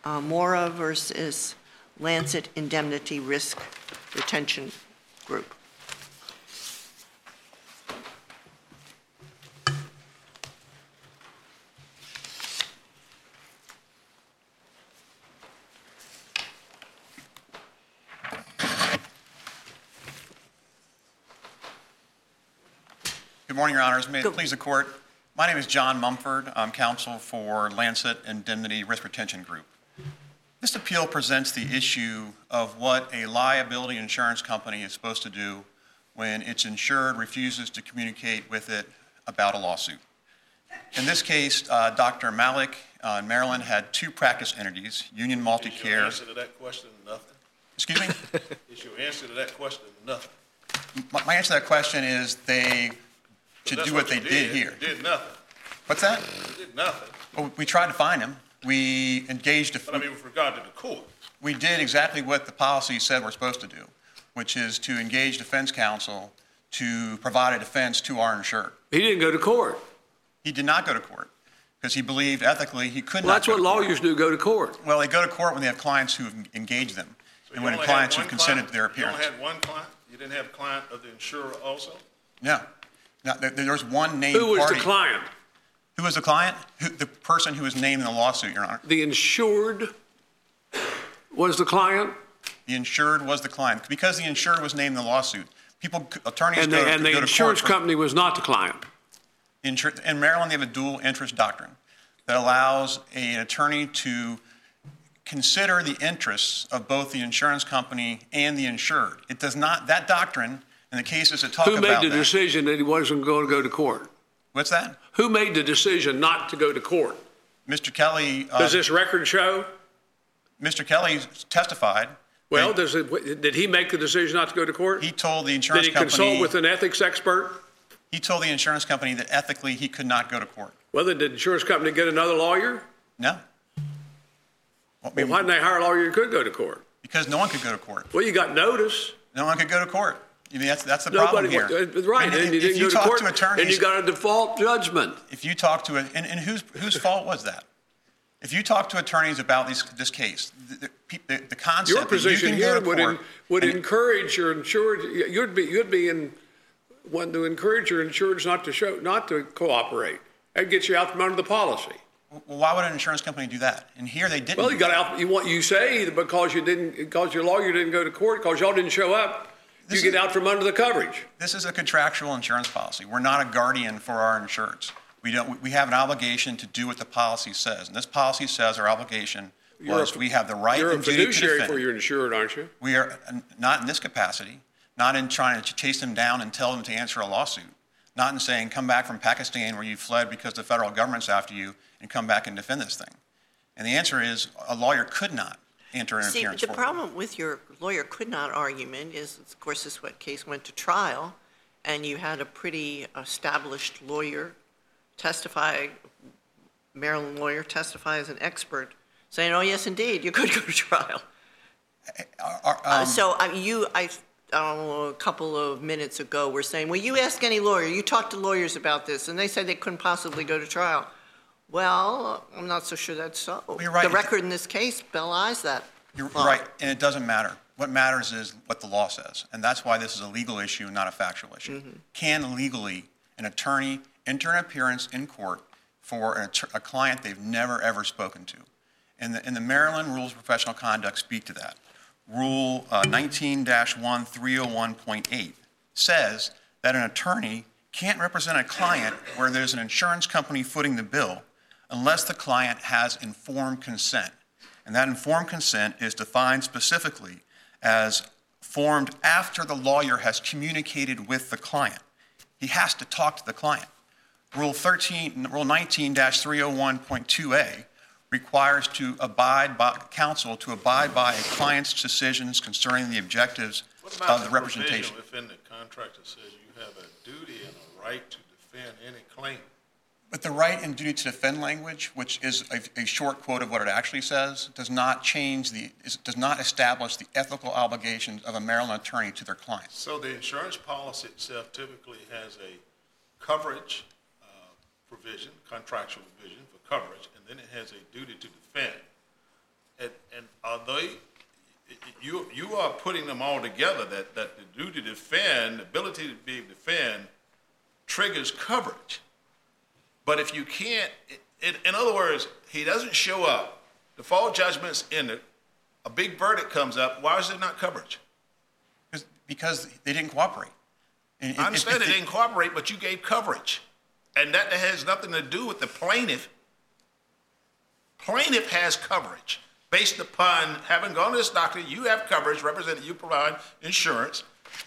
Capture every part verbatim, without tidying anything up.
uh, Mora versus Lancet Indemnity Risk Retention Group. Good morning, Your Honors. May it Good. please the Court. My name is John Mumford. I'm counsel for Lancet Indemnity Risk Retention Group. This appeal presents the issue of what a liability insurance company is supposed to do when its insured refuses to communicate with it about a lawsuit. In this case, uh, Doctor Malik uh, in Maryland had two practice entities, Union Multicare. Is your answer to that question nothing? Excuse me? Is your answer to that question nothing? My, my answer to that question is they should That's do what, what they did. did here. You did nothing. What's that? You did nothing. Well, we tried to find him. We engaged. A, but I mean, with regard to the court. We did exactly what the policy said we're supposed to do, which is to engage defense counsel to provide a defense to our insured. He didn't go to court. He did not go to court because he believed ethically he could well, not. That's what lawyers do, go to court. Well, they go to court when they have clients who've engaged them, So and when clients who've consented to their appearance. You only had one client. You didn't have a client of the insurer also. No. Now, there, there's one named Who was party. the client? Who was the client? Who, the person who was named in the lawsuit, Your Honor. The insured was the client? The insured was the client. Because the insured was named in the lawsuit, people, attorneys and go, the, and go the to insurance court for, company was not the client? Insur- in Maryland, they have a dual interest doctrine that allows a, an attorney to consider the interests of both the insurance company and the insured. It does not, that doctrine, in the cases that talk Who about made the that, decision that he wasn't going to go to court? What's that? Who made the decision not to go to court? Mister Kelly. Uh, Does this record show? Mister Kelly testified. Well, does it, did he make the decision not to go to court? He told the insurance company. Did he company. consult with an ethics expert? He told the insurance company that ethically he could not go to court. Well, then did the insurance company get another lawyer? No. Well, well, why didn't they hire a lawyer who could go to court? Because no one could go to court. Well, you got notice. No one could go to court. I mean, that's, that's the Nobody, problem here. Right, and, and, and you didn't you go to court, to attorneys, and you got a default judgment. If you talk to, a, and, and whose, whose fault was that? If you talk to attorneys about these, this case, the, the, the concept your position that you here can go to would, court in, would and, encourage your insured. You'd be you'd be in one to encourage your insureds not to show not to cooperate. That gets you out from under the policy. Well, why would an insurance company do that? And here they didn't. Well, you got out. You want you say because you didn't because your lawyer didn't go to court because y'all didn't show up. This you get is, out from under the coverage. This is a contractual insurance policy. We're not a guardian for our insureds. We don't. We have an obligation to do what the policy says, and this policy says our obligation was a, we have the right you're and a duty to fiduciary defend. for your insured, aren't you? We are not in this capacity, not in trying to chase them down and tell them to answer a lawsuit, not in saying come back from Pakistan where you fled because the federal government's after you and come back and defend this thing. And the answer is a lawyer could not enter an See, appearance the for problem it. with your lawyer could not argument is, of course, this case went to trial, and you had a pretty established lawyer testify, Maryland lawyer testify as an expert, saying, "Oh, yes, indeed, you could go to trial." Are, um, uh, so uh, you, I, I don't know, a couple of minutes ago, were saying, "Well, you ask any lawyer, you talk to lawyers about this, and they said they couldn't possibly go to trial." Well, I'm not so sure that's so. Well, you're right. The record in this case belies that. You're thought. right, and it doesn't matter. What matters is what the law says, and that's why this is a legal issue, not a factual issue. Mm-hmm. Can legally an attorney enter an appearance in court for an, a client they've never, ever spoken to? And the, and the Maryland Rules of Professional Conduct speak to that. Rule uh, nineteen dash one three oh one point eight says that an attorney can't represent a client where there's an insurance company footing the bill unless the client has informed consent. And that informed consent is defined specifically as formed after the lawyer has communicated with the client. He has to talk to the client. Rule thirteen, Rule nineteen dash three oh one point two A requires to abide by counsel to abide by a client's decisions concerning the objectives of the representation. What about the provision within the contract that says you have a duty and a right to defend any claim? But the right and duty to defend language, which is a, a short quote of what it actually says, does not change the, is, does not establish the ethical obligations of a Maryland attorney to their clients. So the insurance policy itself typically has a coverage uh, provision, contractual provision for coverage, and then it has a duty to defend. putting them all together, that, that the duty to defend, the ability to be able to defend triggers coverage. But if you can't, in, in other words, he doesn't show up, default judgment's in it, a big verdict comes up, why is there not coverage? Because- Because they didn't cooperate. And I if- understand if they they- didn't cooperate, but you gave coverage. And that, that has nothing to do with the plaintiff. Plaintiff has coverage. Based upon having gone to this doctor, you have coverage, represented, you provide insurance.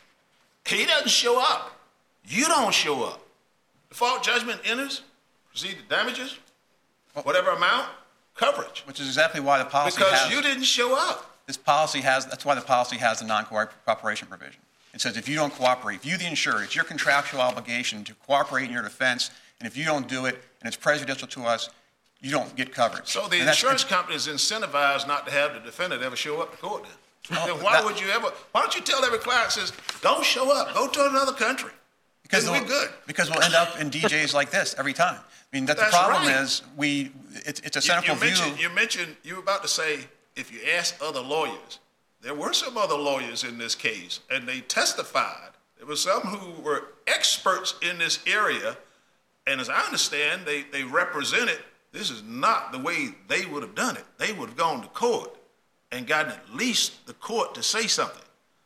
He doesn't show up. You don't show up. Default judgment enters, proceed to damages, whatever amount, coverage. Which is exactly why the policy Because has, you didn't show up. this policy has, that's why the policy has the non-cooperation provision. It says if you don't cooperate, if you the insured, it's your contractual obligation to cooperate in your defense, and if you don't do it, and it's prejudicial to us, you don't get coverage. So the And that's- insurance company is incentivized not to have the defendant ever show up to court then. No, Then why that- would you ever, why don't you tell every client says, don't show up, go to another country? Because Then we're we'll- good. Because we'll end up in D Js like this every time. I mean, that the That's problem right. is, we, it's, it's a You- cynical you view. mentioned, you mentioned, you were about to say, if you ask other lawyers, there were some other lawyers in this case, and they testified. There were some who were experts in this area, and as I understand, they, they represented, this is not the way they would have done it. They would have gone to court and gotten at least the court to say something.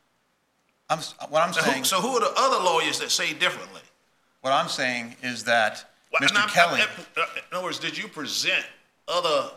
I'm, s- what I'm So saying, who, so who are the other lawyers that say differently? what I'm saying is that Well, and Mister I'm- Kelly, I'm- In other words, did you present other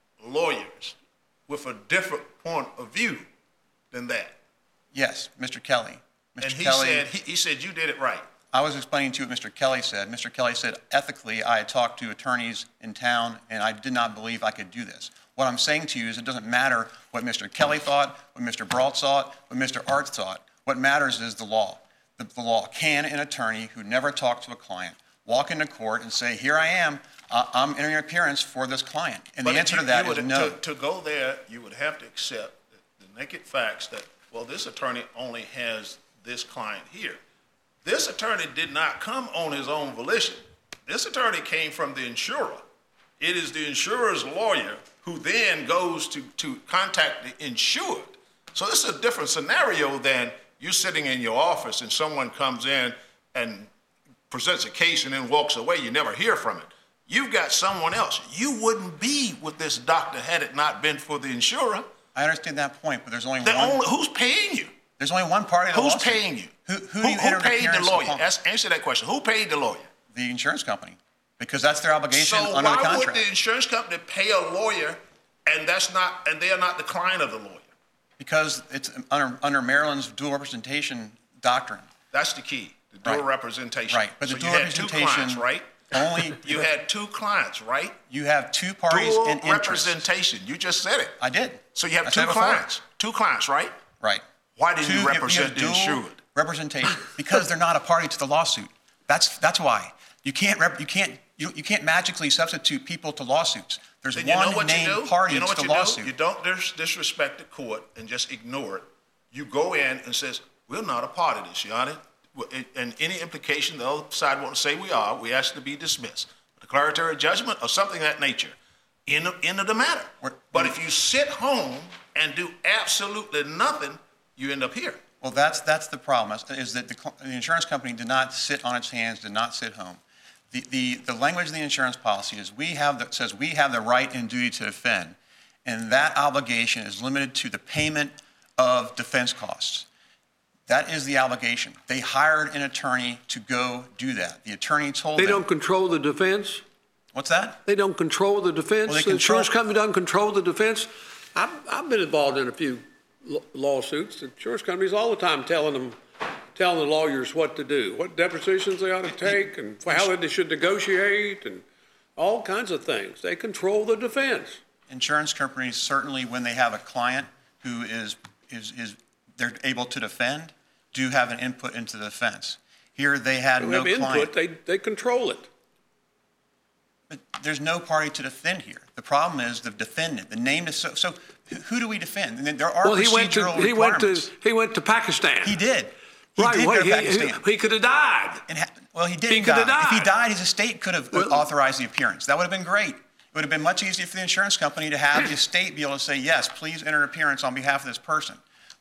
lawyers with a different point of view than that? yes, Mister Kelly. And Mister he Kelly, said, he, he said you did it right. I was explaining to you what Mister Kelly said. Mister Kelly said, ethically, I had talked to attorneys in town, and I did not believe I could do this. What I'm saying to you is it doesn't matter what Mister Kelly thought, what Mister Brault thought, what Mister Arts thought. What matters is the law. The, the law. Can an attorney who never talked to a client walk into court and say, here I am, uh, I'm entering an appearance for this client? And But the if answer you- to that you is would- no. To, to go there, you would have to accept the, the naked facts that, well, this attorney only has this client here. This attorney did not come on his own volition. This attorney came from the insurer. It is the insurer's lawyer who then goes to, to contact the insured. So this is a different scenario than you sitting in your office and someone comes in and presents a case and then walks away. You never hear from it. You've got someone else. You wouldn't be with this doctor had it not been for the insurer. I understand that point, but there's only The one. only, who's paying you? There's only one party to the Who's lawsuit. paying you? Who, who, Who, do you enter who an paid the appearance lawyer? upon? Ask, answer that question. Who paid the lawyer? The insurance company, because that's their obligation So under the why would contract. the insurance company pay a lawyer and that's not, and they are not the client of the lawyer? Because it's under, under Maryland's dual representation doctrine. That's the key, the dual Right. representation. Right, but the So dual you had two representation clients, right? only You had two clients, right? you have two parties Dual in interest. representation. You just said it. I did. So you have I two said it before. clients. Two clients, right? Right. Why didn't Two- you represent have the dual insured? Representation because they're not a party to the lawsuit. That's that's why you can't rep, you can't you, you can't magically substitute people to lawsuits. There's Then you know one what you named do? party You know to what the you lawsuit. do? You don't dis- disrespect the court and just ignore it. You go in and says, we're not a part of this, Your Honor. And any implication the other side want to say we are, we ask to be dismissed. Declaratory judgment or something of that nature. End of, end of the matter. We're- But if you sit home and do absolutely nothing, you end up here. Well, that's that's the problem. Is, is that the, cl- the insurance company did not sit on its hands, did not sit home. The, the the language of the insurance policy is we have the, says we have the right and duty to defend, and that obligation is limited to the payment of defense costs. That is the obligation. They hired an attorney to go do that. The attorney told They them. don't control the defense? What's that? They don't control the defense? Well, they The insurance control- company doesn't control the defense? I've, I've been involved in a few la- lawsuits. The insurance companies all the time telling them, telling the lawyers what to do, what depositions they ought to take, and how they should negotiate, and all kinds of things. They control the defense. Insurance companies certainly, when they have a client who is is is they're able to defend, do have an input into the defense. Here, they had They no have client. input, they, they control it. But there's no party to defend here. The problem is the defendant. The name is so. So who do we defend? And there are Well, he went to, procedural he went to, requirements. he went to Pakistan. He did. He Right, did well, go to he, Pakistan. he, he could have died. And ha- well, he didn't He could have die. If he died. died, his estate could have Well- authorized the appearance. That would have been great. It would have been much easier for the insurance company to have the estate be able to say, yes, please enter an appearance on behalf of this person.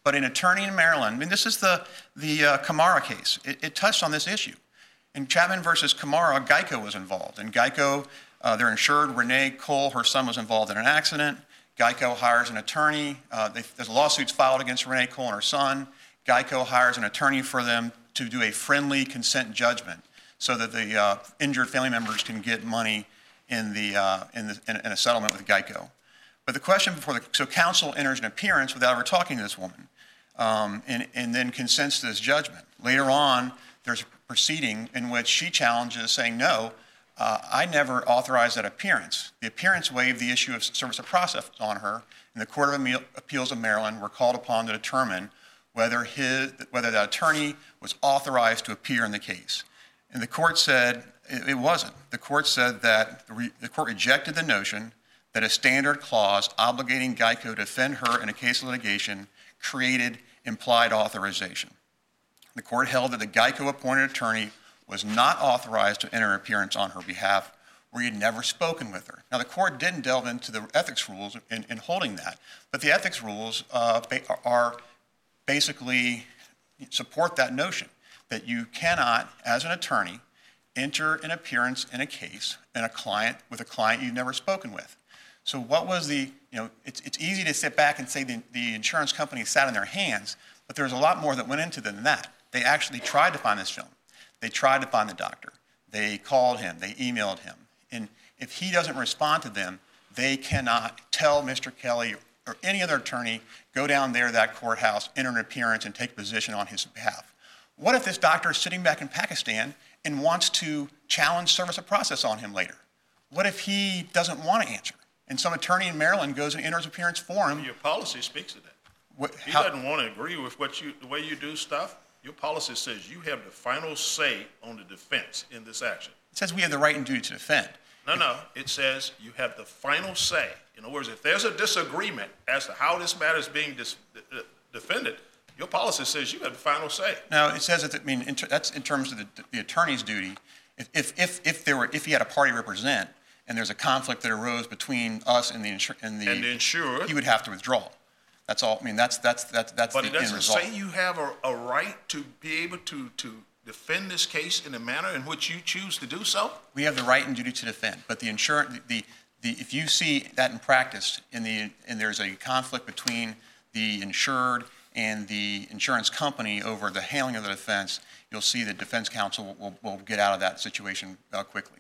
But an attorney in Maryland, I mean, this is the, the uh, Kamara case. It, it touched on this issue. In Chapman versus Kamara, Geico was involved. And Geico, uh, their insured, Renee Cole, her son was involved in an accident. Geico hires an attorney. Uh, they, there's lawsuits filed against Renee Cole and her son. Geico hires an attorney for them to do a friendly consent judgment so that the uh, injured family members can get money in, the, uh, in, the, in, in a settlement with Geico. But the question before the, so counsel enters an appearance without ever talking to this woman, um, and, and then consents to this judgment. Later on, there's a proceeding in which she challenges, saying, no, uh, I never authorized that appearance. The appearance waived the issue of service of process on her, and the Court of Appeals of Maryland were called upon to determine whether, his, whether that attorney was authorized to appear in the case. And the court said it, it wasn't. The court said that the, re, the court rejected the notion that a standard clause obligating Geico to defend her in a case of litigation created implied authorization. The court held that the Geico-appointed attorney was not authorized to enter an appearance on her behalf where he had never spoken with her. Now, the court didn't delve into the ethics rules in, in holding that, but the ethics rules uh, are basically support that notion that you cannot, as an attorney, enter an appearance in a case in a client with a client you've never spoken with. So what was the, you know, it's, it's easy to sit back and say the, the insurance company sat on their hands, but there's a lot more that went into than that. They actually tried to find this gentleman. They tried to find the doctor. They called him. They emailed him. And if he doesn't respond to them, they cannot tell Mister Kelly or any other attorney, go down there to that courthouse, enter an appearance, and take a position on his behalf. What if this doctor is sitting back in Pakistan and wants to challenge service of process on him later? What if he doesn't want to answer? And some attorney in Maryland goes and enters appearance for him. Your policy speaks to that. What, he how, doesn't want to agree with what you, the way you do stuff. Your policy says you have the final say on the defense in this action. It says we have the right and duty to defend. No, no. It says you have the final say. In other words, if there's a disagreement as to how this matter is being dis, uh, defended, your policy says you have the final say. No, it says that. I mean, in ter, that's in terms of the, the attorney's duty. If, if if if there were if he had a party represent and there's a conflict that arose between us and the insur, and the and the insured, he would have to withdraw. That's all. I mean, that's that's that's that's but the it doesn't end result. say you have a, a right to be able to to defend this case in the manner in which you choose to do so. We have the right and duty to defend, but the insurance, the, the if you see that in practice, in the and there's a conflict between the insured and the insurance company over the handling of the defense, you'll see that defense counsel will, will, will get out of that situation uh, quickly.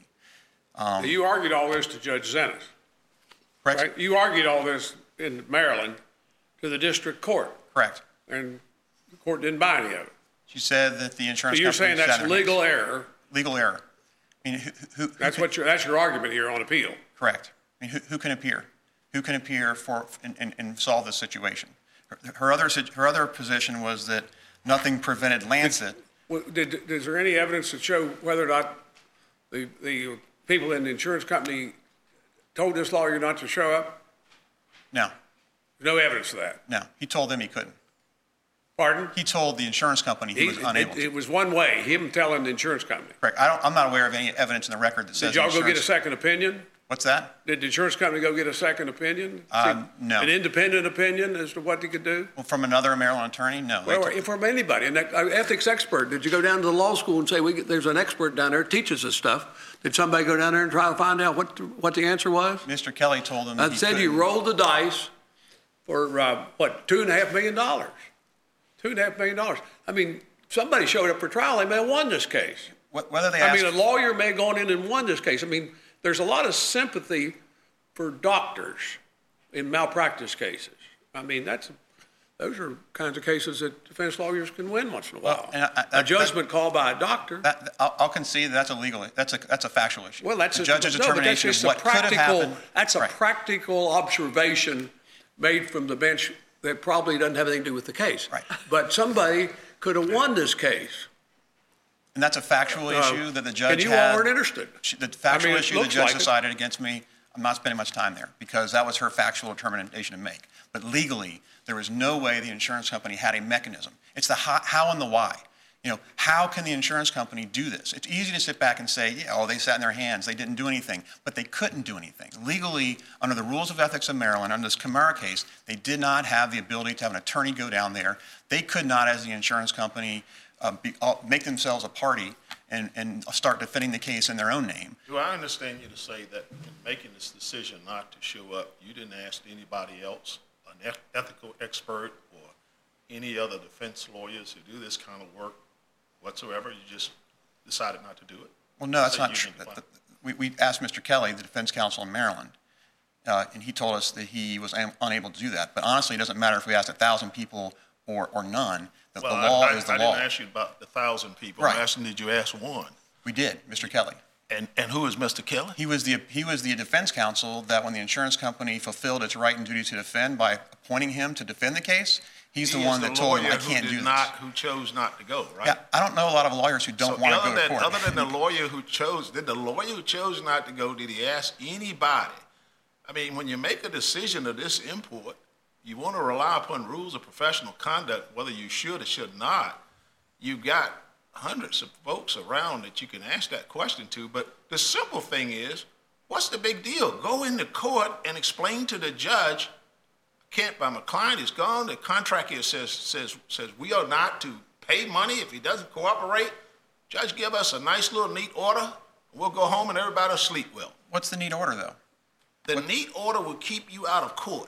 Um, you argued all this to Judge Zenas, correct? Right? You argued all this in Maryland to the district court. Correct. And the court didn't buy any of it. She said that the insurance so you're company saying that's legal hands. error. Legal error. I mean, who, who, who that's can, what your that's your argument here on appeal. Correct. I mean, who, who can appear? Who can appear for and, and, and solve this situation? Her, her other her other position was that nothing prevented Lancet. Did, did, is there any evidence to show whether or not the the people in the insurance company told this lawyer not to show up? No. No evidence of that. No. He told them he couldn't. Pardon? He told the insurance company he, he was unable it, to. It was one way, him telling the insurance company. Correct. I don't, I'm not aware of any evidence in the record that says. Did y'all go get a second opinion? What's that? Did the insurance company go get a second opinion? Um, no. An independent opinion as to what he could do? Well, from another Maryland attorney? No. Well, from anybody, an ethics expert. Did you go down to the law school and say, we, there's an expert down there that teaches us stuff? Did somebody go down there and try to find out what the, what the answer was? Mister Kelly told him that I he said couldn't. you rolled the dice for, uh, what, two and a half million dollars? Two and a half million dollars. I mean, somebody showed up for trial, they may have won this case. Whether they I asked, mean, a lawyer may have gone in and won this case. I mean, there's a lot of sympathy for doctors in malpractice cases. I mean, that's those are kinds of cases that defense lawyers can win once in a while. Well, and I, I, a judgment that, call by a doctor. That, I'll, I'll concede that's a legal, that's a that's a factual issue. Well, that's the a, judge's no, determination but that's of what could have happened. That's a right. practical observation made from the bench that probably doesn't have anything to do with the case. Right. But somebody could have won this case. And that's a factual uh, issue that the judge and you had. all weren't interested. The factual I mean, issue the judge like decided it. against me, I'm not spending much time there because that was her factual determination to make. But legally, there was no way the insurance company had a mechanism. It's the how, how and the why. You know, how can the insurance company do this? It's easy to sit back and say, yeah, oh, they sat in their hands, they didn't do anything, but they couldn't do anything. Legally, under the rules of ethics of Maryland, under this Camara case, they did not have the ability to have an attorney go down there. They could not, as the insurance company, uh, be, uh, make themselves a party and, and start defending the case in their own name. Do I understand you to say that in making this decision not to show up, you didn't ask anybody else, an eth- ethical expert or any other defense lawyers who do this kind of work whatsoever? You just decided not to do it? Well, no, that's So not you true. didn't decline. We, we asked Mister Kelly, the defense counsel in Maryland, uh, and he told us that he was am- unable to do that. But honestly, it doesn't matter if we asked a thousand people or, or none. The, Well, the law I, I, is the I law. didn't ask you about the thousand people. Right. I'm asking, did you ask one? We did, Mister Kelly. And, and who is Mister Kelly? He was the he was the defense counsel that when the insurance company fulfilled its right and duty to defend by appointing him to defend the case, he's the He one is that told him, I lawyer who can't did do this. not, Who chose not to go, right? Yeah, I don't know a lot of lawyers who don't So want to other go to than- court. Other than the lawyer who chose, did the lawyer who chose not to go, did he ask anybody? I mean, when you make a decision of this import, you want to rely upon rules of professional conduct, whether you should or should not. You've got hundreds of folks around that you can ask that question to, but the simple thing is, what's the big deal? Go into court and explain to the judge, can't, my client is gone, the contract here says, says, says we are not to pay money if he doesn't cooperate. Judge, give us a nice little neat order, we'll go home and everybody will sleep well. What's the neat order, though? The neat order will keep you out of court.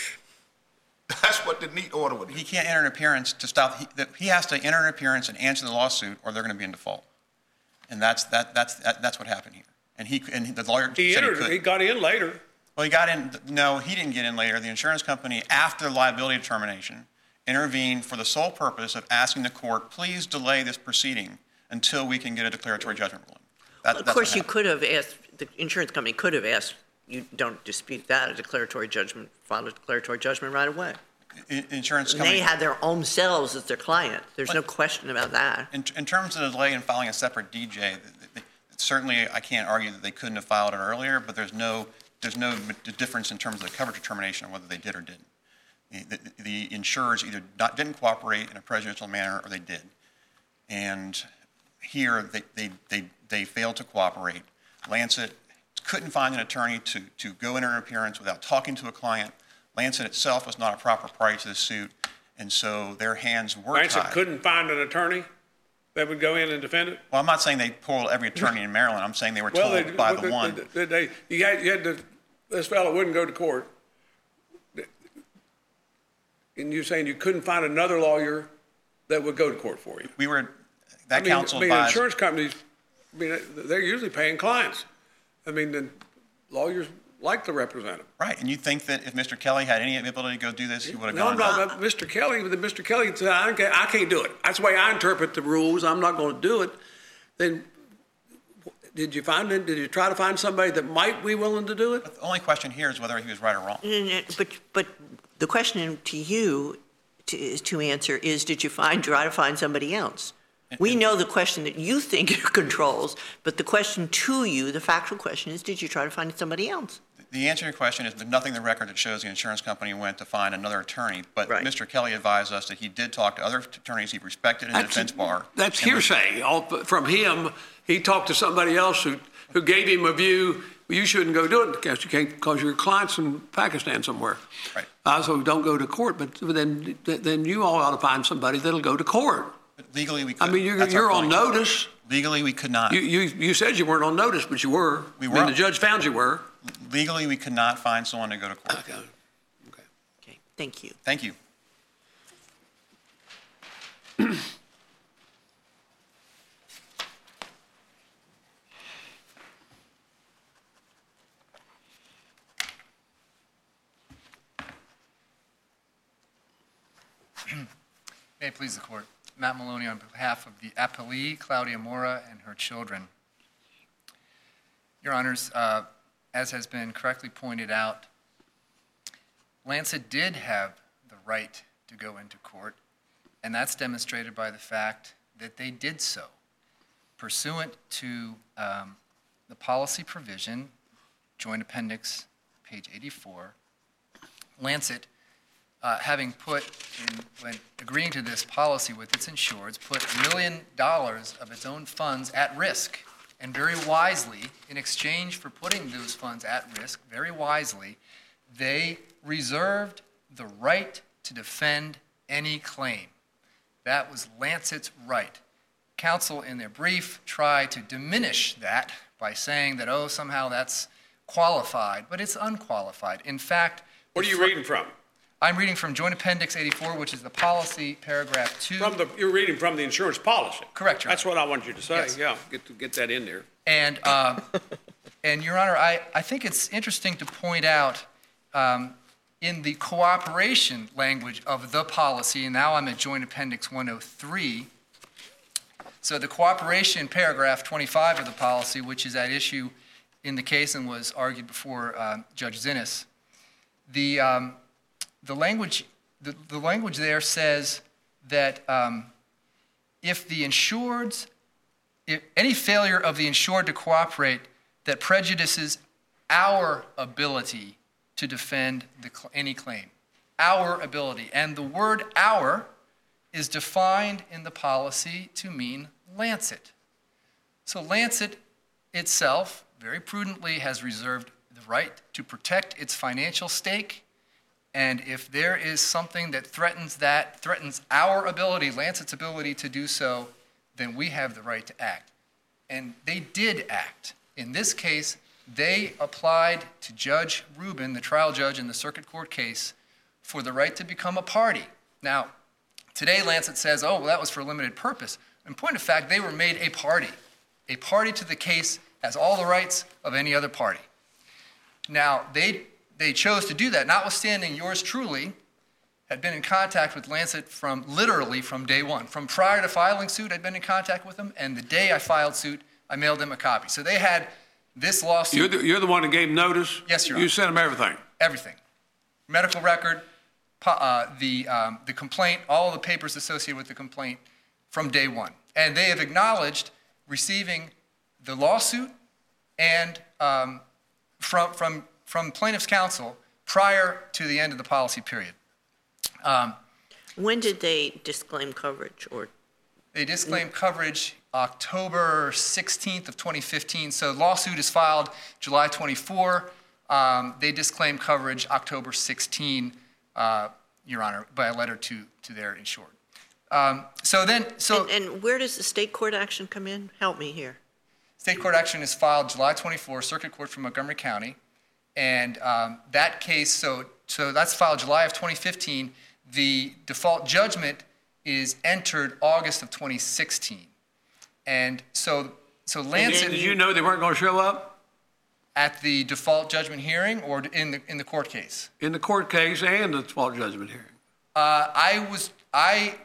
That's what the neat order would He do. can't enter an appearance to stop. He, that he has to enter an appearance and answer the lawsuit, or they're going to be in default. And that's that. That's that, that's what happened here. And he and the lawyer He said entered, he could. he got in later. Well, he got in. No, he didn't get in later. The insurance company, after the liability determination, intervened for the sole purpose of asking the court, please delay this proceeding until we can get a declaratory judgment ruling. That, Of that's course, what you happened. could have asked, the insurance company could have asked, you don't dispute that, a declaratory judgment, filed a declaratory judgment right away. I- Insurance And company. they had their own selves as their client. There's no question about that. In, in terms of the delay in filing a separate D J, th- th- certainly I can't argue that they couldn't have filed it earlier, but there's no, there's no difference in terms of the coverage determination of whether they did or didn't. The, the, the insurers either not, didn't cooperate in a prejudicial manner or they did. And here, they, they, they, they failed to cooperate. Lancet couldn't find an attorney to, to go enter an appearance without talking to a client. Lancet itself was not a proper party to the suit, and so their hands were Lancet tied. couldn't find an attorney that would go in and defend it? Well, I'm not saying they pulled every attorney in Maryland. I'm saying they were Well, told they, by but the they- one. They, they, you had, you had to, this fellow wouldn't go to court. And you're saying you couldn't find another lawyer that would go to court for you? We were, I that mean, counsel I mean, advised. insurance companies, I mean, they're usually paying clients. I mean, the lawyers like to represent them. Right, and you think that if Mister Kelly had any ability to go do this, he would have No, gone. no, no, Mister Kelly, the Mister Kelly said, I can't, I can't do it. That's the way I interpret the rules. I'm not going to do it. Then, did you find it? Did you try to find somebody that might be willing to do it? The only question here is whether he was right or wrong. But, but the question to you to, is to answer is, did you find, try to find somebody else? We know the question that you think controls, but the question to you, the factual question is, did you try to find somebody else? The answer to your question is there's nothing in the record that shows the insurance company went to find another attorney. But Right. Mister Kelly advised us that he did talk to other attorneys he respected in the defense bar. That's and was- hearsay. All from him, he talked to somebody else who, who gave him a view, well, you shouldn't go do it because you can't, because your client's in Pakistan somewhere. Right. Uh, so don't go to court, but then, then you all ought to find somebody that'll go to court. But legally, we I could. mean, you're, That's our you're on point. notice. Legally, we could not. You, you, you said you weren't on notice, but you were. We I were. mean, the judge found you were. Legally, we could not find someone to go to court. Okay. Okay. Okay, thank you. Thank you. May it please the court. Matt Maloney on behalf of the appellee, Claudia Mora, and her children. Your Honors, uh, as has been correctly pointed out, Lancet did have the right to go into court, and that's demonstrated by the fact that they did so. Pursuant to um, the policy provision, Joint Appendix, page eighty-four, Lancet uh, having put, in, when agreeing to this policy with its insureds, put a million dollars of its own funds at risk. And very wisely, in exchange for putting those funds at risk, very wisely, they reserved the right to defend any claim. That was Lancet's right. Counsel, in their brief, tried to diminish that by saying that, oh, somehow that's qualified, but it's unqualified. In fact, What are you reading from? I'm reading from Joint Appendix eighty-four, which is the policy, paragraph two. From the, you're reading from the insurance policy. Correct, Your Honor. That's what I want you to say. Yes. Yeah, get to get that in there. And, uh, and Your Honor, I, I think it's interesting to point out um, in the cooperation language of the policy, and now I'm at Joint Appendix one oh three, so the cooperation paragraph twenty-five of the policy, which is at issue in the case and was argued before uh, Judge Zinnes, the, um, the, language, the, the language there says that um, if the insured's If any failure of the insured to cooperate that prejudices our ability to defend the, any claim. Our ability. And the word our is defined in the policy to mean Lancet. So Lancet itself, very prudently, has reserved the right to protect its financial stake. And if there is something that threatens that, threatens our ability, Lancet's ability to do so, then we have the right to act. And they did act. In this case, they applied to Judge Rubin, the trial judge in the circuit court case, for the right to become a party. Now, today Lancet says, oh, well, that was for a limited purpose. In point of fact, they were made a party. A party to the case has all the rights of any other party. Now, they, they chose to do that, notwithstanding yours truly had been in contact with Lancet from literally from day one. From prior to filing suit, I'd been in contact with them, and the day I filed suit, I mailed them a copy. So they had this lawsuit. You're the, you're the one that gave notice? Yes, Your You Honor. sent them everything? Everything. Medical record, uh, the, um, the complaint, all the papers associated with the complaint from day one. And they have acknowledged receiving the lawsuit and um, from, from, from plaintiff's counsel prior to the end of the policy period. Um, When did they disclaim coverage, or? They disclaimed coverage October sixteenth of twenty fifteen. So lawsuit is filed July twenty-fourth. Um, they disclaimed coverage October sixteenth, uh, Your Honor, by a letter to, to their insured. Um, so then, so And, and where does the state court action come in? Help me here. state court action is filed July twenty-fourth, Circuit Court for Montgomery County. And um, that case, so, so that's filed July of twenty fifteen. The default judgment is entered August of twenty sixteen. And so, so Lancet. Did you know they weren't going to show up? At the default judgment hearing or in the, in the court case? In the court case and the default judgment hearing? Uh, I was, I,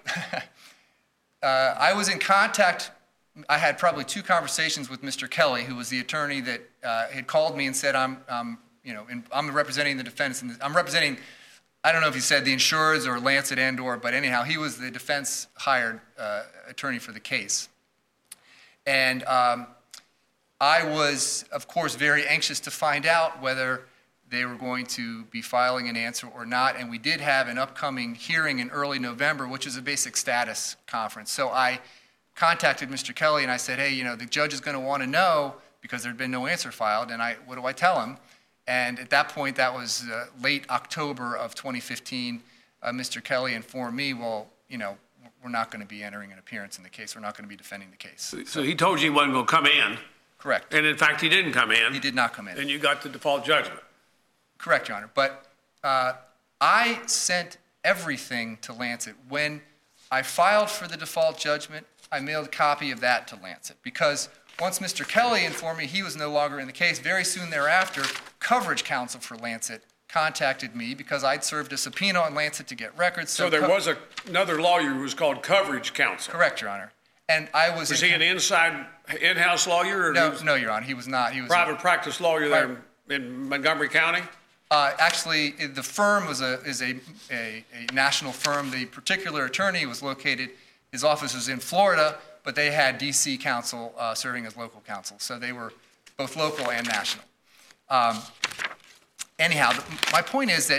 uh, I was in contact, I had probably two conversations with Mister Kelly, who was the attorney that uh, had called me and said, I'm, um, you know, in, I'm representing the defense, and I'm representing, I don't know if he said the insurers or Lancet and or, but anyhow, he was the defense hired uh, attorney for the case. And um, I was, of course, very anxious to find out whether they were going to be filing an answer or not. And we did have an upcoming hearing in early November, which is a basic status conference. So I contacted Mister Kelly and I said, hey, you know, the judge is going to want to know because there had been no answer filed. And I, what do I tell him? And at that point, that was uh, late October of twenty fifteen, uh, Mister Kelly informed me, well, you know, we're not going to be entering an appearance in the case. We're not going to be defending the case. So he told you he wasn't going to come in, Correct. and in fact, he didn't come in. He did not come in. And you got the default judgment. Correct, Your Honor. But uh, I sent everything to Lancet. When I filed for the default judgment, I mailed a copy of that to Lancet because once Mister Kelly informed me he was no longer in the case, very soon thereafter, coverage counsel for Lancet contacted me because I'd served a subpoena on Lancet to get records. So there was a, another lawyer who was called coverage counsel. Correct, Your Honor. And I was. Was in, he an inside, in-house lawyer? Or No, he was no, Your Honor. He was not. He was private practice lawyer there Right. in, in Montgomery County? Uh, actually, the firm was a, is a, a, a national firm. The particular attorney was located, his office was in Florida, but they had D C counsel uh, serving as local counsel. So they were both local and national. Um, anyhow, the, my point is that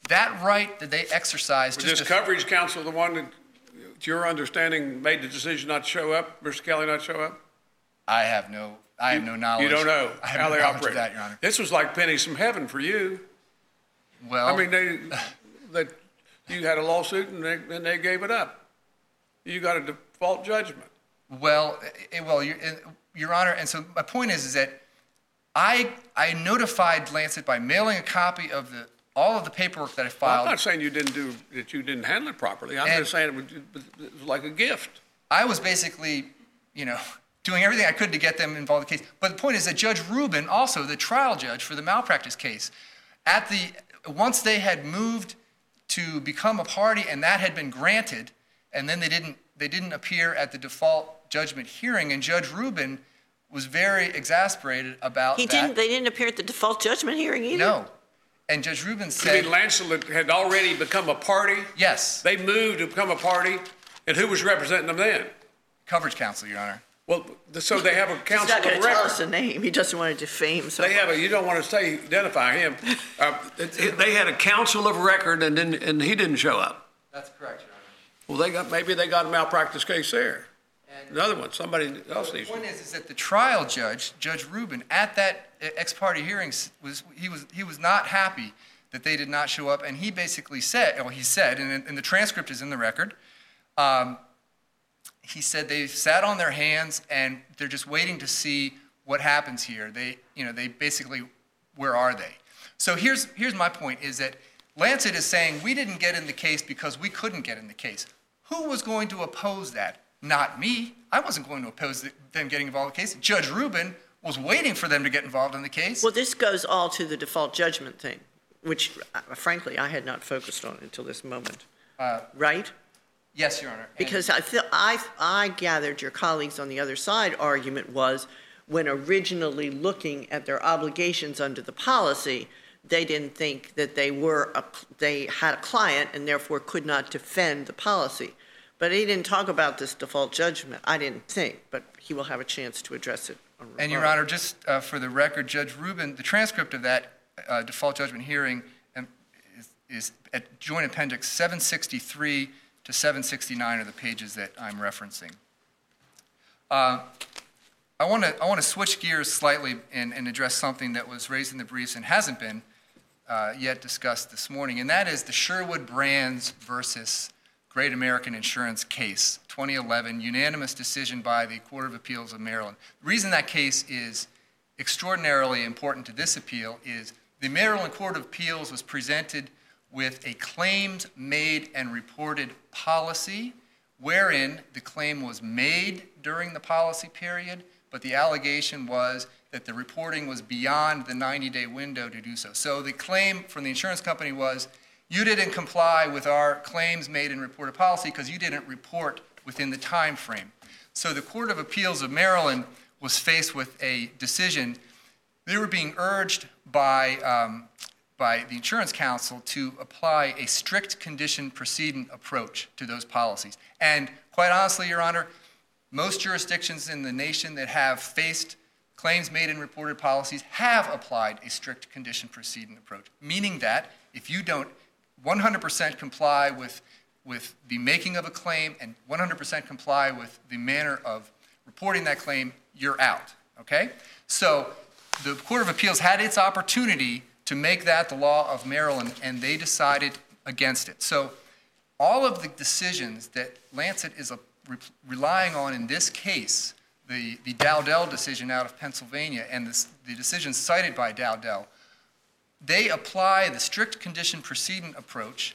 That right that they exercised. Was just this a- coverage counsel the one that, to your understanding, made the decision not to show up, Mister Kelly not show up? I have no, I have no knowledge. You don't know I have how no they knowledge operate. of that, Your Honor. This was like pennies from heaven for you. Well, I mean, they, that you had a lawsuit and they, and they gave it up. You got a default judgment. well, eh, well, Your, eh, Your Honor, and so my point is, is that I, I notified Lancet by mailing a copy of the, all of the paperwork that I Well, filed. I'm not saying you didn't do, that you didn't handle it properly. I'm And- just saying it was, it was like a gift. I was basically, you know, doing everything I could to get them involved in the case. But the point is that Judge Rubin, also the trial judge for the malpractice case, at the once they had moved to become a party and that had been granted, and then they didn't they didn't appear at the default judgment hearing, and Judge Rubin was very exasperated about He that. didn't, they didn't appear at the default judgment hearing either? No, and Judge Rubin You said mean Lancelot had already become a party? yes, They moved to become a party, and who was representing them then? coverage counsel, Your Honor. Well, so they have a He's counsel not of going to tell us record. a name. He doesn't want to defame someone. They have a, you don't want to say, identify him. Uh, it- it- They had a counsel of record and then, and he didn't show up. That's correct, Your Honor. Well, they got, maybe they got a malpractice case there. And- Another one, somebody else The needs point to. is, is that the trial judge, Judge Rubin, at that ex parte hearings, was he was he was not happy that they did not show up, and he basically said, well, he said, and, and the transcript is in the record. Um, he said they sat on their hands and they're just waiting to see what happens here. They, you know, they basically, where are they? So here's here's my point: is that Lancet is saying we didn't get in the case because we couldn't get in the case. Who was going to oppose that? Not me. I wasn't going to oppose them getting involved in the case. Judge Rubin was waiting for them to get involved in the case. Well, this goes all to the default judgment thing, which uh, frankly, I had not focused on until this moment. Uh, Right? yes, Your Honor. And- Because I feel, I, I gathered your colleagues on the other side argument was when originally looking at their obligations under the policy, they didn't think that they were, a, they had a client and therefore could not defend the policy. But he didn't talk about this default judgment, I didn't think, but he will have a chance to address it on And Your rebuttal. Honor, just uh, for the record, Judge Rubin, the transcript of that uh, default judgment hearing um, is, is at Joint Appendix seven sixty-three to seven sixty-nine are the pages that I'm referencing. Uh, I want to I want to switch gears slightly and, and address something that was raised in the briefs and hasn't been uh, yet discussed this morning, and that is the Sherwood Brands versus Great American Insurance case, twenty eleven, unanimous decision by the Court of Appeals of Maryland. The reason that case is extraordinarily important to this appeal is the Maryland Court of Appeals was presented with a claims made and reported policy wherein the claim was made during the policy period, but the allegation was that the reporting was beyond the ninety-day window to do so. So the claim from the insurance company was, you didn't comply with our claims made and reported policy because you didn't report within the time frame. So the Court of Appeals of Maryland was faced with a decision. They were being urged by, um, by the insurance counsel to apply a strict condition precedent approach to those policies. And quite honestly, Your Honor, most jurisdictions in the nation that have faced claims made and reported policies have applied a strict condition precedent approach, meaning that if you don't one hundred percent comply with, with the making of a claim and one hundred percent comply with the manner of reporting that claim, you're out, okay? So the Court of Appeals had its opportunity to make that the law of Maryland, and they decided against it. So all of the decisions that Lancet is a, re, relying on in this case, the, the Dowdell decision out of Pennsylvania and this, the decisions cited by Dowdell, they apply the strict condition precedent approach,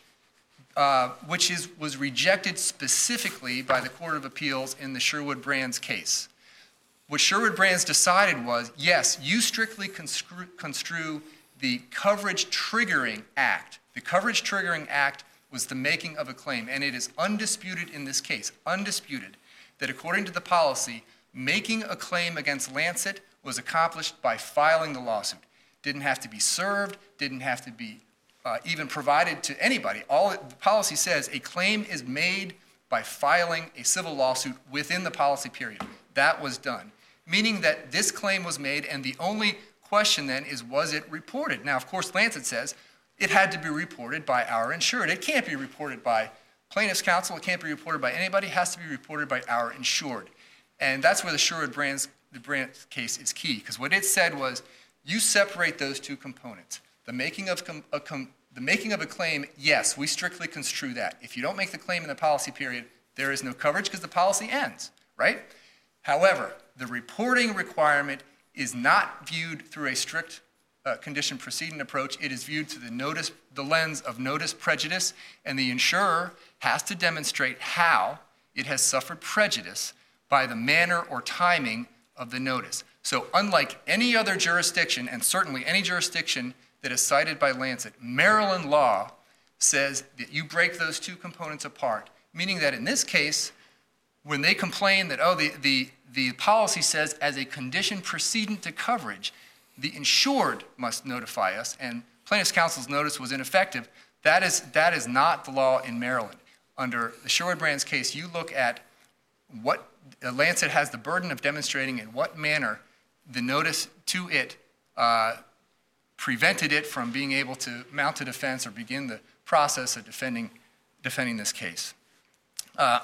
uh, which is, was rejected specifically by the Court of Appeals in the Sherwood Brands case. What Sherwood Brands decided was, yes, you strictly construe, construe the coverage triggering act. The coverage triggering act was the making of a claim, and it is undisputed in this case, undisputed, that according to the policy, making a claim against Lancet was accomplished by filing the lawsuit. Didn't have to be served, didn't have to be uh, even provided to anybody. All it, the policy says, a claim is made by filing a civil lawsuit within the policy period. That was done, meaning that this claim was made, and the only question then is, was it reported? Now, of course, Lancet says, it had to be reported by our insured. It can't be reported by plaintiff's counsel. It can't be reported by anybody. It has to be reported by our insured. And that's where the Sherwood Brands, the Brands case is key, because what it said was, you separate those two components. The making of com- a com- the making of a claim, yes, we strictly construe that. If you don't make the claim in the policy period, there is no coverage because the policy ends, right? However, the reporting requirement is not viewed through a strict uh, condition precedent approach. It is viewed through the notice, the lens of notice prejudice, and the insurer has to demonstrate how it has suffered prejudice by the manner or timing of the notice. So unlike any other jurisdiction, and certainly any jurisdiction that is cited by Lancet, Maryland law says that you break those two components apart, meaning that in this case, when they complain that, oh, the, the, the policy says as a condition precedent to coverage, the insured must notify us, and plaintiff's counsel's notice was ineffective, that is, that is not the law in Maryland. Under the Sherwood Brands case, you look at what uh, Lancet has the burden of demonstrating in what manner the notice to it uh, prevented it from being able to mount a defense or begin the process of defending, defending this case. Uh,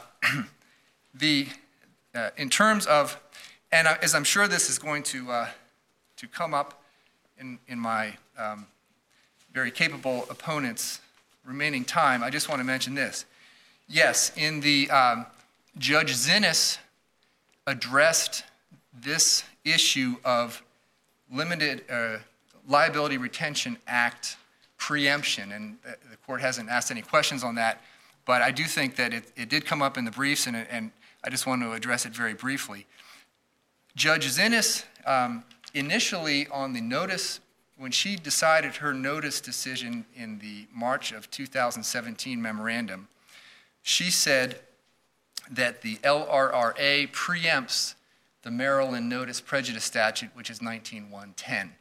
the, uh, in terms of, and as I'm sure this is going to, uh, to come up in, in my um, very capable opponent's remaining time, I just want to mention this. Yes, in the um, Judge Zinnes addressed this issue of limited uh, Liability Retention Act preemption, and the court hasn't asked any questions on that, but I do think that it, it did come up in the briefs, and, and I just want to address it very briefly. Judge Zinnes, um, initially on the notice, when she decided her notice decision in the March of two thousand seventeen memorandum, she said that the L R R A preempts the Maryland Notice Prejudice Statute, which is nineteen one ten.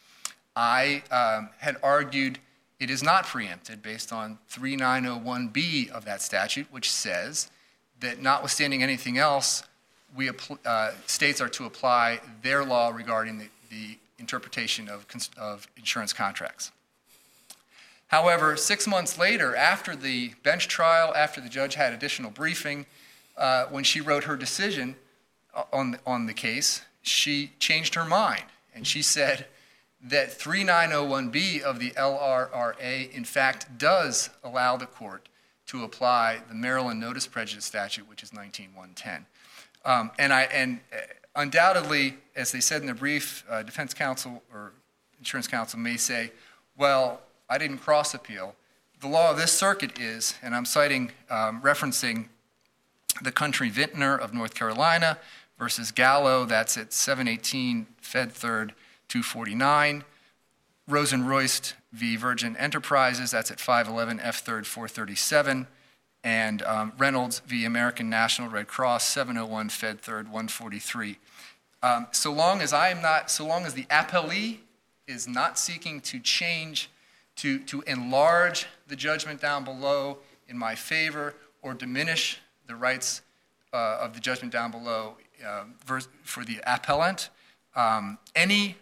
I um, had argued it is not preempted based on thirty-nine oh one B of that statute, which says that notwithstanding anything else, we uh, states are to apply their law regarding the, the interpretation of, of insurance contracts. However, six months later, after the bench trial, after the judge had additional briefing, uh, when she wrote her decision on, on the case, she changed her mind, and she said that thirty-nine oh one B of the L R R A, in fact, does allow the court to apply the Maryland Notice Prejudice Statute, which is nineteen one ten. Um, and, I, and undoubtedly, as they said in the brief, uh, defense counsel or insurance counsel may say, well, I didn't cross appeal. The law of this circuit is, and I'm citing, um, referencing the Country Vintner of North Carolina versus Gallo, that's at seven eighteen Fed Third two forty-nine. Rosenroyst v. Virgin Enterprises, that's at five eleven F Third four thirty-seven. And um, Reynolds v. American National Red Cross, seven oh one Fed Third one forty-three. Um, so long as I am not, so long as the appellee is not seeking to change, to, to enlarge the judgment down below in my favor or diminish the rights uh, of the judgment down below uh, for the appellant, um, any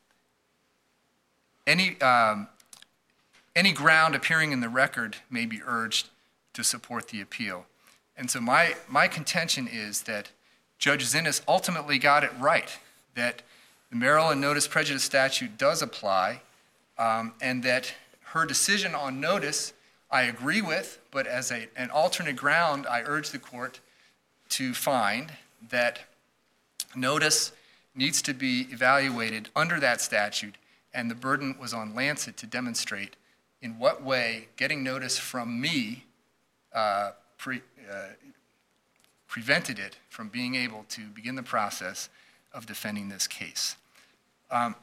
Any, um, any ground appearing in the record may be urged to support the appeal. And so my, my contention is that Judge Zinnes ultimately got it right, that the Maryland Notice Prejudice Statute does apply, um, and that her decision on notice I agree with, but as a, an alternate ground, I urge the court to find that notice needs to be evaluated under that statute, and the burden was on Lancet to demonstrate in what way getting notice from me uh, pre, uh, prevented it from being able to begin the process of defending this case. Um,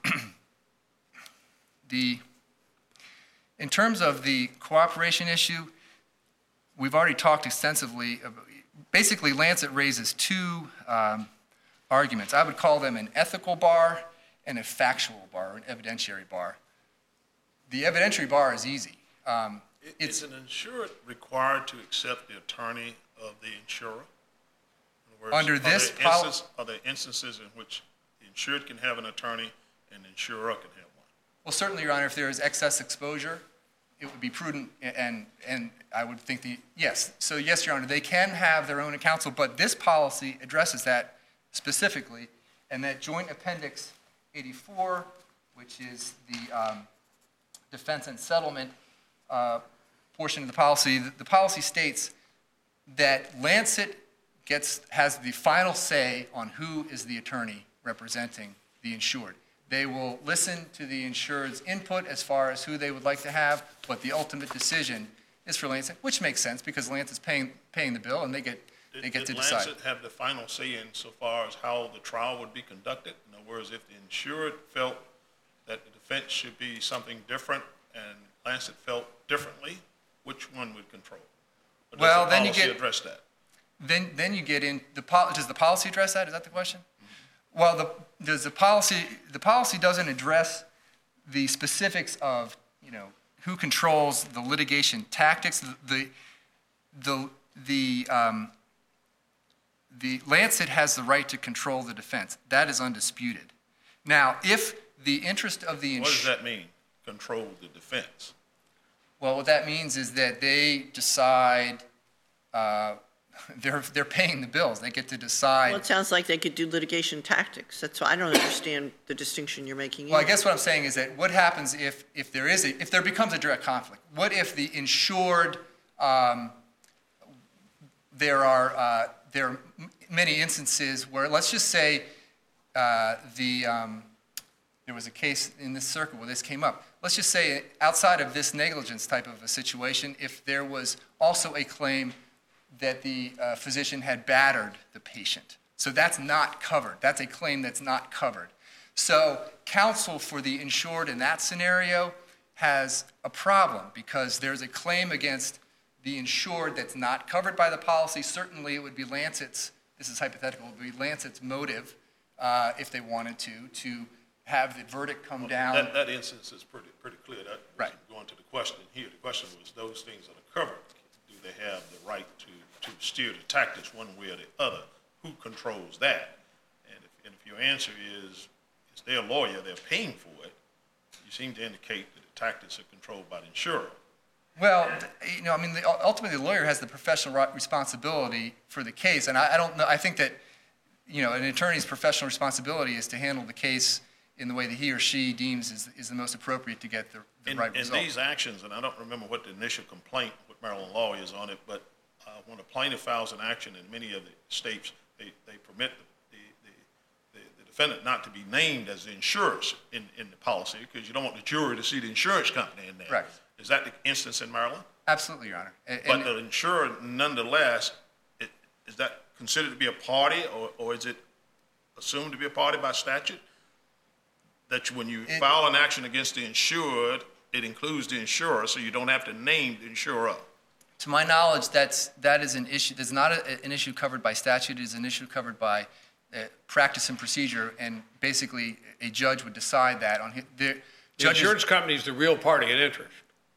the, in terms of the cooperation issue, we've already talked extensively. About, basically, Lancet raises two um, arguments. I would call them an ethical bar and a factual bar, an evidentiary bar. The evidentiary bar is easy. Um, Is an insured required to accept the attorney of the insurer? In other words, Under are this there pol- instance- Are there instances in which the insured can have an attorney and the insurer can have one? Well, certainly, Your Honor, if there is excess exposure, it would be prudent, and, and I would think the, yes. So yes, Your Honor, they can have their own counsel, but this policy addresses that specifically, and that Joint Appendix eighty-four, which is the um, defense and settlement uh, portion of the policy, the, the policy states that Lancet gets, has the final say on who is the attorney representing the insured. They will listen to the insured's input as far as who they would like to have, but the ultimate decision is for Lancet, which makes sense because Lancet's paying, paying the bill and they get, Did- they get to Did decide. Lancet have the final say in so far as how the trial would be conducted? In other words, if the insured felt that the defense should be something different and Lancet felt differently, which one would control? Or does Well, the then you policy get- address that? Then, then you get in, the pol- does the policy address that? Is that the question? Well, the, does the policy, the policy doesn't address the specifics of, you know, who controls the litigation tactics. The, the, the, um, the Lancet has the right to control the defense. That is undisputed. Now, if the interest of the What does insured, that mean, control the defense? well, what that means is that they decide, uh, they're, they're paying the bills. They get to decide. Well, it sounds like they could do litigation tactics. That's why I don't understand the distinction you're making. Well, I either. guess what I'm saying is that what happens if, if there is a, if there becomes a direct conflict? What if the insured, um, there are, uh, there are m- many instances where, let's just say, uh, the, um, there was a case in this circuit where this came up. Let's just say outside of this negligence type of a situation, if there was also a claim that the uh, physician had battered the patient. So that's not covered. That's a claim that's not covered. So counsel for the insured in that scenario has a problem because there's a claim against the insured that's not covered by the policy. Certainly it would be Lancet's, this is hypothetical, it would be Lancet's motive, uh, if they wanted to, to have the verdict come down. That, that instance is pretty, pretty clear. That Right. wasn't going to the question here. The question was those things that are covered, do they have the right to, to steer the tactics one way or the other? Who controls that? And if, and if your answer is, it's their lawyer, they're paying for it, you seem to indicate that the tactics are controlled by the insurer. Well, you know, I mean, the, ultimately the lawyer has the professional ri- responsibility for the case, and I, I don't know, I think that, you know, an attorney's professional responsibility is to handle the case in the way that he or she deems is, is the most appropriate to get the, the In, right in result. these actions, and I don't remember what the initial complaint with Maryland law is on it, but uh, when a plaintiff files an action in many of the states, they, they permit the, the, the, the defendant not to be named as the insurers in, in the policy because you don't want the jury to see the insurance company in there. Right. Is that the instance in Maryland? Absolutely, Your Honor. And- But and- the insurer nonetheless, it, is that considered to be a party or, or is it assumed to be a party by statute? That you- when you It- file an action against the insured, it includes the insurer, so you don't have to name the insurer. To my knowledge, that's, that is an issue, that's not a, an issue covered by statute, it is an issue covered by uh, practice and procedure, and basically a judge would decide that on his, the The judges. insurance company is the real party in interest.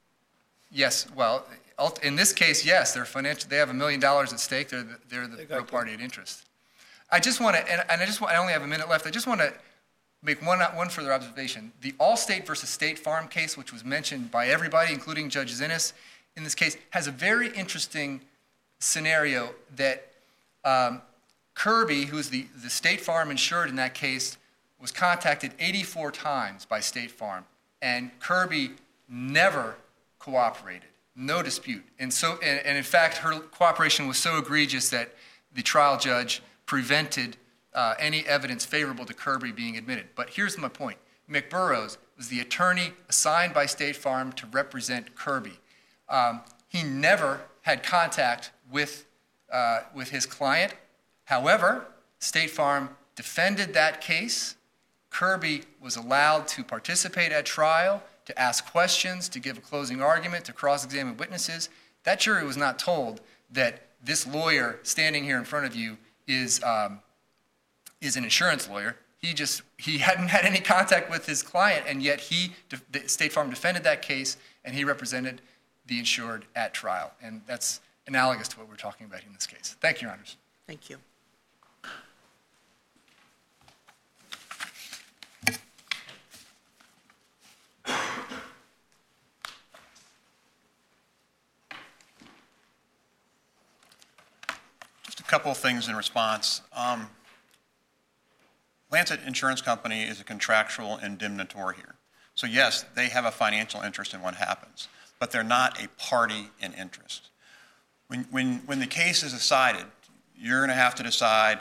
Yes, well, ult- in this case, yes, they're financial, they have a million dollars at stake, they're, the- they're the real party at interest. I just want to, and, and I just want, I only have a minute left, I just want to make one, one further observation. The Allstate versus State Farm case, which was mentioned by everybody, including Judge Zinnes, in this case, has a very interesting scenario that um, Kirby, who's the, the State Farm insured in that case, was contacted eighty-four times by State Farm, and Kirby never cooperated, no dispute. And so, and, and in fact, her cooperation was so egregious that the trial judge prevented uh, any evidence favorable to Kirby being admitted. But here's my point. McBurrows was the attorney assigned by State Farm to represent Kirby. Um, he never had contact with, uh, with his client. However, State Farm defended that case. Kirby was allowed to participate at trial, to ask questions, to give a closing argument, to cross-examine witnesses. That jury was not told that this lawyer standing here in front of you is, um, is an insurance lawyer. He just, he hadn't had any contact with his client, and yet he, the State Farm defended that case, and he represented the insured at trial. And that's analogous to what we're talking about in this case. Thank you, Your Honors. Thank you. couple of things in response. Um, Lancet Insurance Company is a contractual indemnitor here. So yes, they have a financial interest in what happens, but they're not a party in interest. When, when, when the case is decided, you're going to have to decide,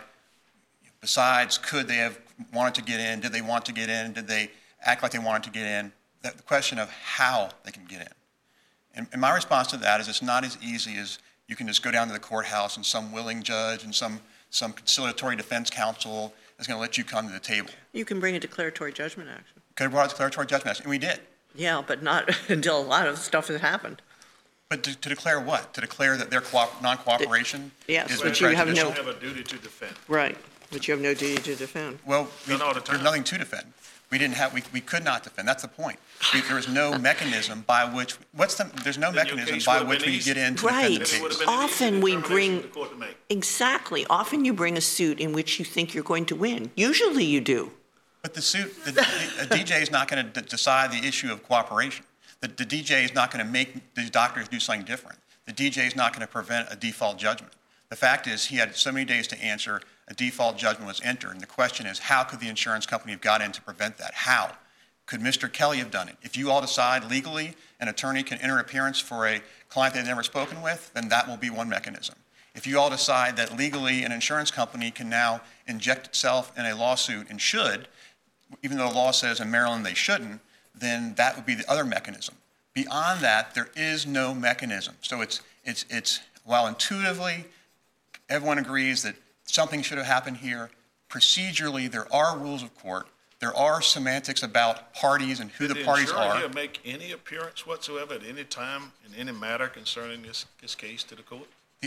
besides could they have wanted to get in, did they want to get in, did they act like they wanted to get in, that, the question of how they can get in. And, and my response to that is it's not as easy as you can just go down to the courthouse and some willing judge and some, some conciliatory defense counsel is going to let you come to the table. You can bring a declaratory judgment action. Could have brought a declaratory judgment action, and we did. Yeah, but not until a lot of stuff has happened. But to, to declare what? To declare that their co- non-cooperation Yes, is but you have prejudicial? no- You have a duty to defend. Right, but you have no duty to defend. Well, we, Done all the there's time. nothing to defend. We didn't have, we, we could not defend. That's the point. We, there was no mechanism by which, what's the, there's no Then your mechanism case by would've which been we easy. get in to Right. defend the It would have case. been an easy Often we determination bring- for the court to make. Exactly. Often you bring a suit in which you think you're going to win. Usually you do. But the suit, the, the, a D J is not going to decide the issue of cooperation. The, the D J is not going to make the doctors do something different. The D J is not going to prevent a default judgment. The fact is he had so many days to answer, a default judgment was entered, and the question is how could the insurance company have got in to prevent that? How? Could Mister Kelly have done it? If you all decide legally an attorney can enter appearance for a client they've never spoken with, then that will be one mechanism. If you all decide that legally an insurance company can now inject itself in a lawsuit and should, even though the law says in Maryland they shouldn't, then that would be the other mechanism. Beyond that, there is no mechanism. So it's, it's, it's while intuitively everyone agrees that something should have happened here, procedurally there are rules of court. There are semantics about parties and who the Did parties insurer are. here make any appearance whatsoever at any time in any matter concerning this, this case to the court?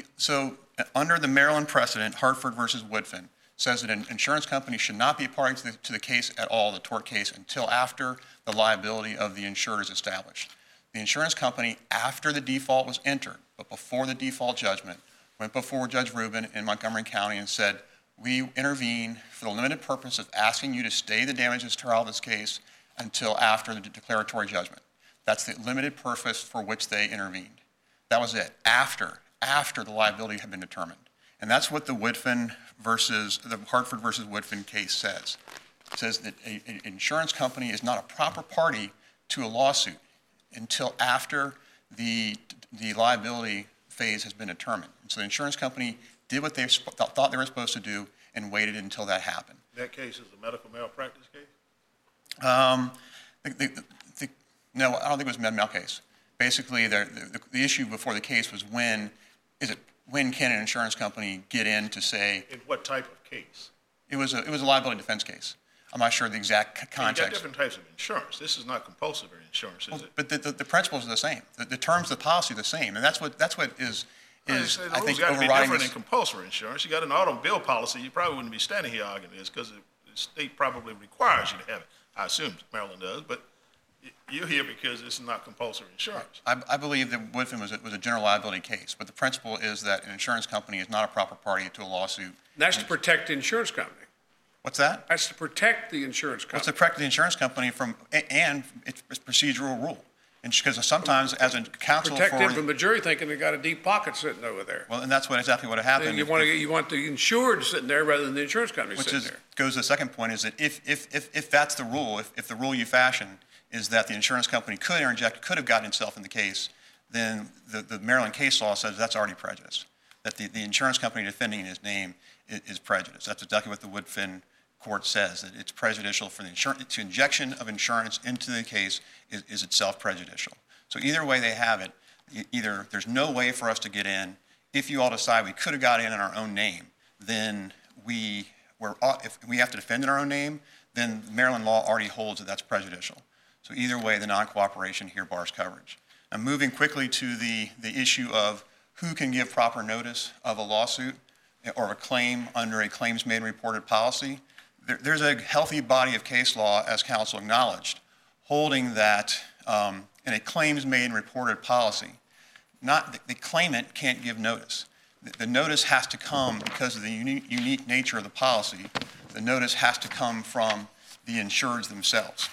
So uh, under the Maryland precedent, Hartford versus Woodfin says that an insurance company should not be a party to the, to the case at all, the tort case, until after the liability of the insured is established. The insurance company, after the default was entered, but before the default judgment, went before Judge Rubin in Montgomery County and said, we intervene for the limited purpose of asking you to stay the damages trial of this case until after the declaratory judgment. That's the limited purpose for which they intervened. That was it, after, after the liability had been determined. And that's what the Woodfin versus, the Hartford versus Woodfin case says. It says that an insurance company is not a proper party to a lawsuit until after the, the liability phase has been determined. And so the insurance company did what they sp- thought they were supposed to do and waited until that happened. That case is a medical malpractice case? Um, the, the, the, no, I don't think it was a med mal case. Basically, the, the, the issue before the case was when is it when can an insurance company get in to say In what type of case? it was a it was a liability defense case. I'm not sure the exact c- You got context. different types of insurance. This is not compulsory insurance, is Well, it? but the, the, the principles are the same. The, the terms of the policy are the same, and that's what that's what is I is say I those think got to be overriding different this. than compulsory insurance. You got an automobile policy, you probably wouldn't be standing here arguing this because the state probably requires you to have it. I assume Maryland does, but y- you're here because it's not compulsory insurance. I, I believe that Woodfin was a, was a general liability case, but the principle is that an insurance company is not a proper party to a lawsuit. That's to protect the insurance company. What's that? That's to protect the insurance What's to company. protect the insurance company from a- and its procedural rule, and because sometimes as a counsel Protect them for from the jury thinking they got a deep pocket sitting over there. well, and that's what exactly what happened. You If- want to, if- you want the insured sitting there rather than the insurance company Which sitting is, there. goes to the second point, is that if, if, if, if that's the rule, if, if the rule you fashion is that the insurance company could interject, could have gotten itself in the case, then the, the Maryland case law says that's already prejudice. That the, the insurance company defending in his name is, is prejudice. That's exactly what the Woodfin court says, that it's prejudicial for the insurance, to injection of insurance into the case is, is itself prejudicial. So either way they have it, e- either there's no way for us to get in. If you all decide we could have got in in our own name, then we, we're, if we have to defend in our own name, then Maryland law already holds that that's prejudicial. So either way, the non-cooperation here bars coverage. Now moving quickly to the, the issue of who can give proper notice of a lawsuit or a claim under a claims made and reported policy. There, there's a healthy body of case law, as counsel acknowledged, holding that um, in a claims made and reported policy, not the, the claimant can't give notice. The, the notice has to come because of the unique, unique nature of the policy. The notice has to come from the insureds themselves.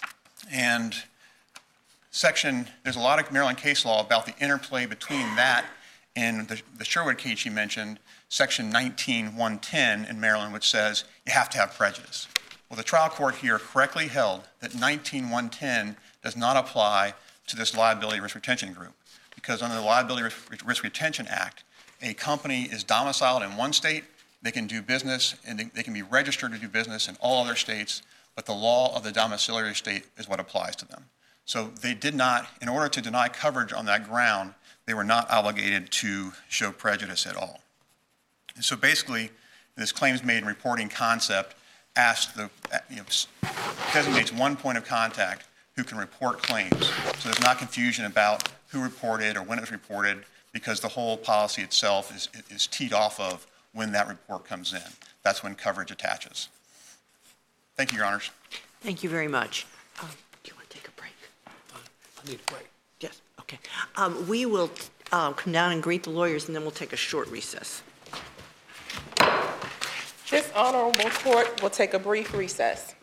And section, there's a lot of Maryland case law about the interplay between that in the, the Sherwood case you mentioned, section nineteen one ten in Maryland, which says you have to have prejudice. Well, the trial court here correctly held that nineteen one ten does not apply to this liability risk retention group, because under the Liability Risk, Risk Retention Act, a company is domiciled in one state, they can do business, and they, they can be registered to do business in all other states, but the law of the domiciliary state is what applies to them. So they did not, in order to deny coverage on that ground, they were not obligated to show prejudice at all. And so basically, this claims made and reporting concept asks the, you know, designates one point of contact who can report claims. So there's not confusion about who reported or when it was reported, because the whole policy itself is, is teed off of when that report comes in. That's when coverage attaches. Thank you, Your Honors. Thank you very much. Um, do you want to take a break? I need a break. Yes, okay. Um, We will uh, come down and greet the lawyers, and then we'll take a short recess. This honorable court will take a brief recess.